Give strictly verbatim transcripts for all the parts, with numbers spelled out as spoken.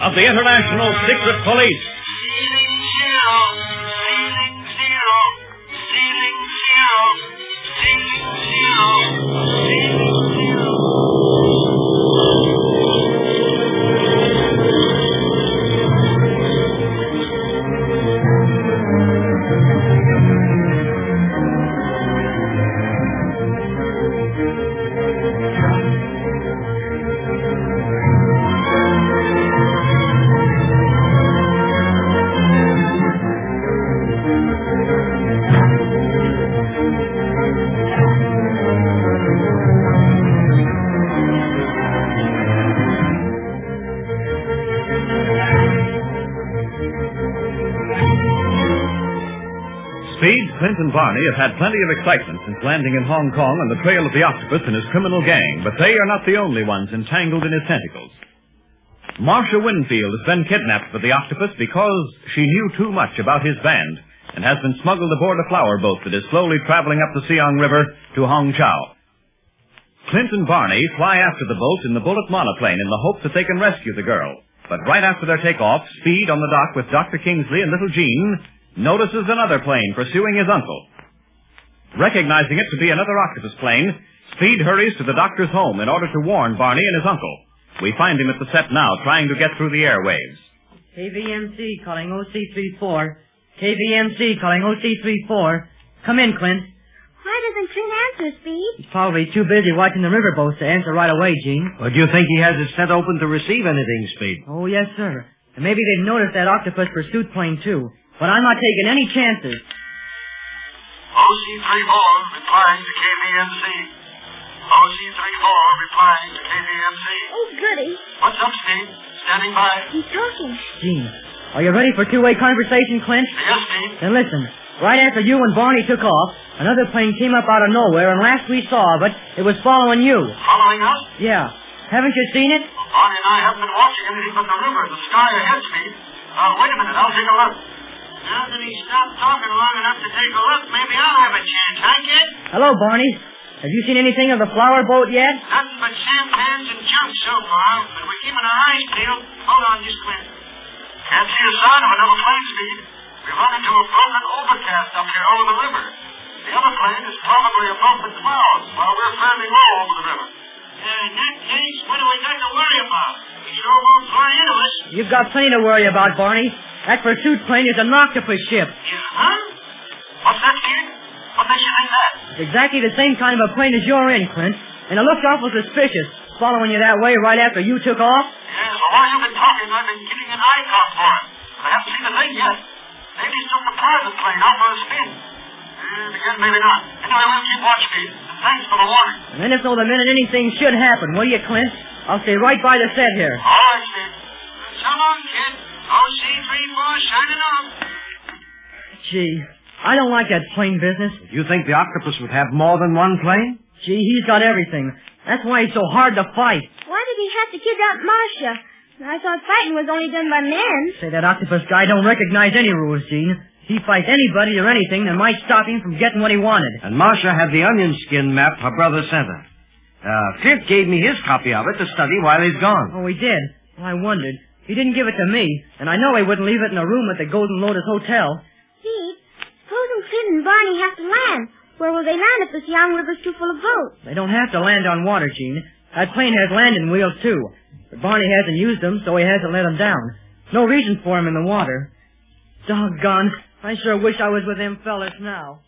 of the International Secret Police. Ceiling zero, ceiling zero, ceiling zero, ceiling zero, ceiling zero. Speed, Clint, and Barney have had plenty of excitement since landing in Hong Kong on the trail of the octopus and his criminal gang, but they are not the only ones entangled in his tentacles. Marcia Winfield has been kidnapped for the octopus because she knew too much about his band and has been smuggled aboard a flower boat that is slowly traveling up the Siang River to Hong Chow. Clint and Barney fly after the boat in the bullet monoplane in the hope that they can rescue the girl. But right after their takeoff, Speed on the dock with Doctor Kingsley and little Jean notices another plane pursuing his uncle. Recognizing it to be another octopus plane, Speed hurries to the doctor's home in order to warn Barney and his uncle. We find him at the set now, trying to get through the airwaves. K V M C calling O C three four. K V M C calling O C three four. Come in, Clint. Why doesn't Clint answer, Speed? He's probably too busy watching the riverboats to answer right away, Gene. Or do you think he has it set open to receive anything, Speed? Oh, yes, sir. And maybe they've noticed that octopus pursuit plane, too. But I'm not taking any chances. O C three four replying to K V M C. O C three four replying to K V M C. Oh, goody. What's up, Steve? Standing by. He's talking. Gene, are you ready for two-way conversation, Clint? Yes, Steve. Then listen. Right after you and Barney took off, another plane came up out of nowhere, and last we saw of it, it was following you. Following us? Yeah. Haven't you seen it? Well, Barney and I haven't been watching anything but the river, the sky ahead, Steve. Uh, wait a minute. I'll take a look. Now that he stopped talking long enough to take a look, maybe I'll have a chance, huh, kid? Hello, Barney. Have you seen anything of the flower boat yet? Nothing but sampans and junk so far, but we're keeping our eyes peeled. Hold on just a minute. Can't see a sign of another plane, Speed. We've run into a broken overcast up here over the river. The other plane is probably above the clouds, while we're fairly low over the river. Uh, in that case, what do we got to worry about? We sure won't fly into us. You've got plenty to worry about, Barney. That pursuit plane is an octopus ship. Yeah, huh? What's that, kid? What makes you think that? It's exactly the same kind of a plane as you're in, Clint. And it looks awful suspicious, following you that way right after you took off. Yes, well, while you've been talking, I've been keeping an eye out for it. But I haven't seen the thing yet. Maybe he took the private plane out for a spin. And again, maybe not. Anyway, we'll keep watch, Speed. And thanks for the warning. And let us know the minute anything should happen, will you, Clint? I'll stay right by the set here. All right, Speed. So long, kid. O C three four shining off. Gee, I don't like that plane business. You think the octopus would have more than one plane? Gee, he's got everything. That's why he's so hard to fight. Why did he have to kidnap Marcia? I thought fighting was only done by men. Say, that octopus guy don't recognize any rules, Gene. He fights anybody or anything that might stop him from getting what he wanted. And Marcia had the onion skin map her brother sent her. Uh, Clint gave me his copy of it to study while he's gone. Oh, he did? Well, I wondered. He didn't give it to me, and I know he wouldn't leave it in a room at the Golden Lotus Hotel. Pete, supposing Clint and Barney have to land. Where will they land if the Siang River's too full of boats? They don't have to land on water, Gene. That plane has landing wheels, too. But Barney hasn't used them, so he hasn't let them down. No reason for him in the water. Doggone. I sure wish I was with them fellas now.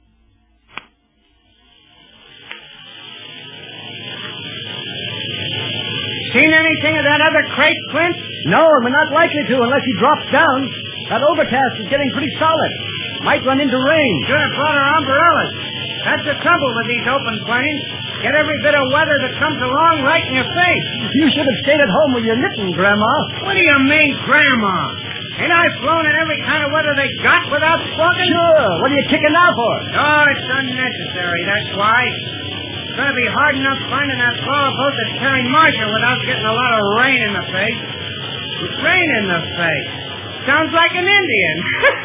Seen anything of that other crate, Clint? No, and we're not likely to unless he drops down. That overcast is getting pretty solid. Might run into rain. Should have brought our umbrellas. That's the trouble with these open planes. Get every bit of weather that comes along right in your face. You should have stayed at home with your knitting, Grandma. What do you mean, Grandma? Ain't I flown in every kind of weather they got without squawking? Sure. What are you kicking out for? Oh, it's unnecessary, that's why. It's going to be hard enough finding that flower boat that's carrying Marcia without getting a lot of rain in the face. With rain in the face. Sounds like an Indian.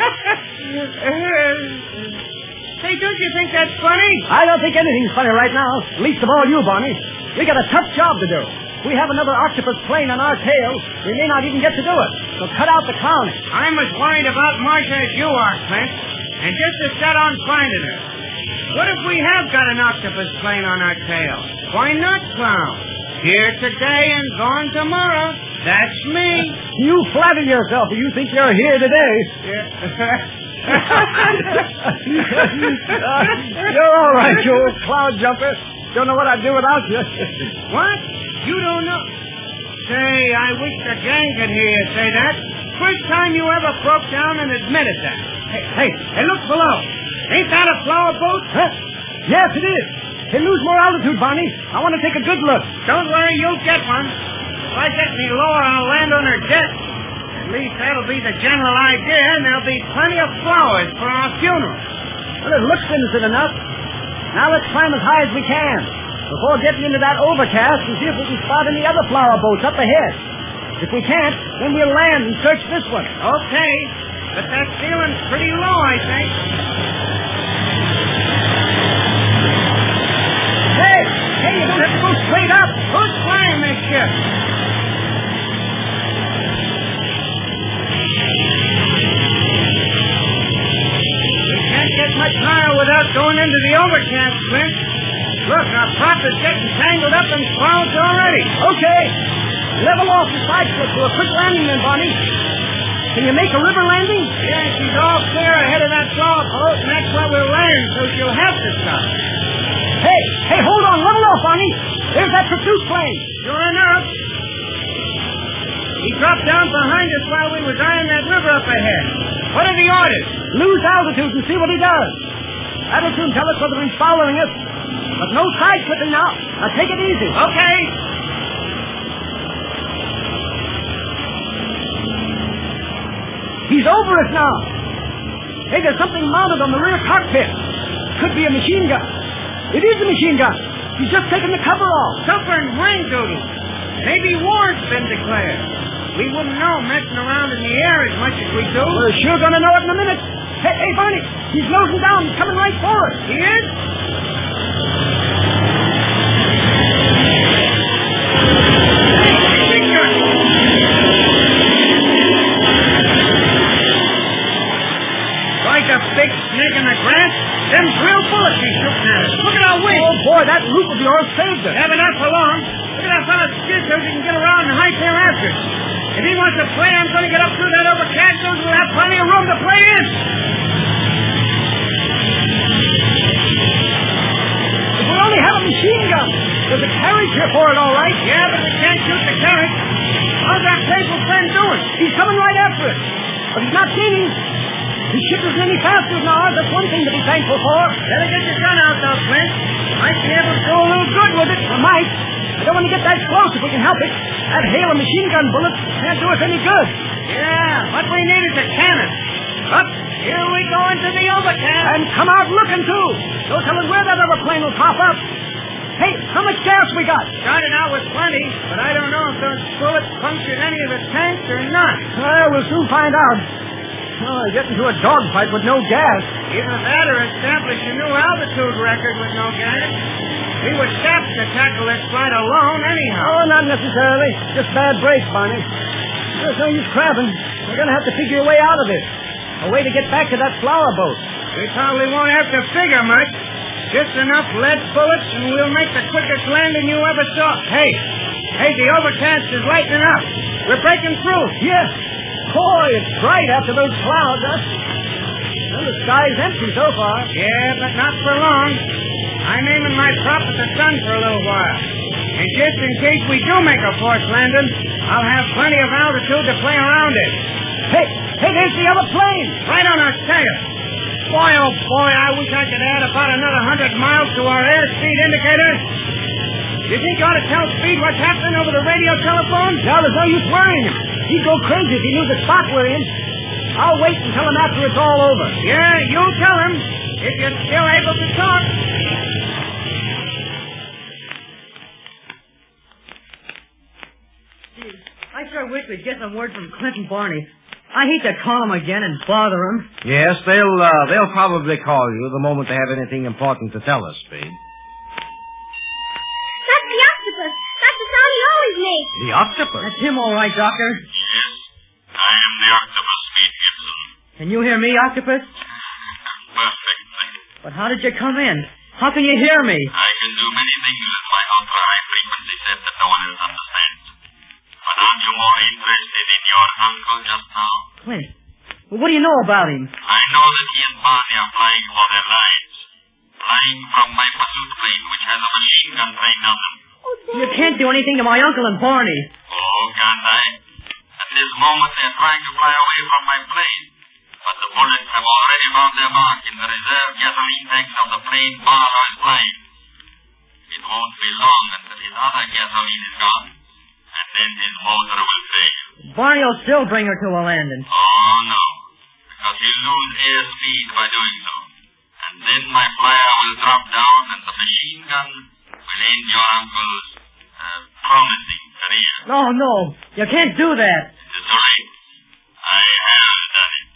Hey, don't you think that's funny? I don't think anything's funny right now. Least of all you, Barney. We got a tough job to do. we have another octopus plane on our tail, we may not even get to do it. So cut out the clowning. I'm as worried about Marcia as you are, Clint. And just as set on finding her. What if we have got an octopus plane on our tail? Why not clown? Here today and gone tomorrow. That's me. You flatter yourself. You think you're here today. Yeah. uh, you're all right, you old cloud jumper. Don't know what I'd do without you. What? You don't know? Say, I wish the gang could hear you say that. First time you ever broke down and admitted that. Hey, hey, hey, look below. Ain't that a flower boat? Huh? Yes, it is. Hey, lose more altitude, Barney. I want to take a good look. Don't worry, you'll get one. If I get any lower, I'll land on her deck. At least that'll be the general idea, and there'll be plenty of flowers for our funeral. Well, it looks innocent enough. Now let's climb as high as we can before getting into that overcast and see if we can spot any other flower boats up ahead. If we can't, then we'll land and search this one. Okay, but that ceiling's pretty low, I think. Hey, hey, you don't have to go straight up. Who's flying this ship? We can't get much higher without going into the overcast, Clint. Look, our prop is getting tangled up in clouds already. Okay. Level off the side slip for a quick landing then, Barney. Can you make a river landing? Yeah, she's all clear ahead of that flower boat, and that's where we'll land, so she'll have to stop. Hey, hey, hold on. Level off, Barney. There's that pursuit plane. Sure enough. He dropped down behind us while we was eyeing that river up ahead. What are the orders? Lose altitude and see what he does. That'll soon tell us whether he's following us. But no side slipping now. Now take it easy. Okay. He's over us now. Hey, there's something mounted on the rear cockpit. Could be a machine gun. It is a machine gun. He's just taken the cover off. Suffering rain doodle. Maybe war's been declared. We wouldn't know messing around in the air as much as we do. We're sure going to know it in a minute. Hey, hey, Barney, he's nosing down. He's coming right for us. He is? Like a big snake in the grass, them drill bullets he's shooting at us. Look at our wings. Oh, boy, that loop of yours saved us. Yeah, but not for long. Look at that fellow's skid so he can get around and high tail after us. If he wants to play, I'm going to get up through that overcast so we'll have plenty of room to play in. If we only have a machine gun, there's a carriage here for it, all right. Yeah, but we can't shoot the carriage. How's that faithful friend doing? He's coming right after us. But he's not gaining. His ship isn't any faster than ours. That's one thing to be thankful for. Better get your gun out, though, Clint. Might be able to do a little good with it. We might. I don't want to get that close if we can help it. That hail of machine gun bullets can't do us any good. Yeah, what we need is a cannon. Up, here we go into the overcast. And come out looking, too. Don't tell us where that other plane will pop up. Hey, how much gas we got? Started out with plenty, but I don't know if those bullets punctured any of the tanks or not. Well, we'll soon find out. Oh, get into a dogfight with no gas. Either that or establish a new altitude record with no gas. We were staffed to tackle this flight alone anyhow. Oh, not necessarily. Just bad brakes, Barney. There's no use crabbing. We're going to have to figure a way out of this. A way to get back to that flower boat. We probably won't have to figure much. Just enough lead bullets and we'll make the quickest landing you ever saw. Hey, hey, the overcast is lightening up. We're breaking through. Yes. Boy, it's bright after those clouds, huh? Well, the sky's empty so far. Yeah, but not for long. I'm aiming my prop at the sun for a little while. And just in case we do make a forced landing, I'll have plenty of altitude to play around it. Hey, hey, there's the other plane. Right on our tail. Boy, oh boy, I wish I could add about another hundred miles to our airspeed indicator. You think you ought to tell Speed what's happening over the radio telephone? Now, there's no use worrying him. He'd go crazy if he knew the spot we're in. I'll wait and tell him after it's all over. Yeah, you'll tell him, if you're still able to talk. Gee, I sure wish we'd get some word from Clint and Barney. I hate to call them again and bother them. Yes, they'll uh, they'll probably call you the moment they have anything important to tell us, Speed. That's the octopus. That's the sound he always The octopus. That's him, all right, Doctor. Yes, I am the octopus, Speed Gibson. Can you hear me, Octopus? Perfectly. But how did you come in? How can you hear me? I can do many things with my ultra-high frequency set that no one else understands. But aren't you more interested in your uncle just now? Clint, well, what do you know about him? I know that he and Barney are flying for their lives. Flying from my pursuit plane, which has a machine gun trained on them. Oh, Daddy. You can't do anything to my uncle and Barney. Oh, can't I? At this moment, they're trying to fly away from my plane. But the bullets have already found their mark in the reserve gasoline tanks of the plane Barlow is flying. It won't be long until his other gasoline is gone. And then his motor will fail. Barney will still bring her to a landing. Oh, no. Because he'll lose airspeed by doing so. And then my flyer will drop down and the machine gun will end your uncle's uh, promising career. No, no. You can't do that. It's too late. I have done it.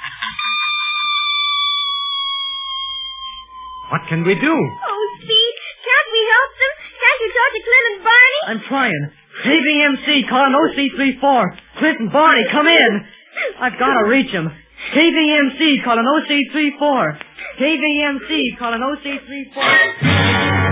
What can we do? Oh, Speed, can't we help them? Can't you talk to Clint and Barney? I'm trying. K V M C calling O C three four. Clint and Barney, come in. I've got to reach him. K V M C calling O C three four. K V M C calling O C three four.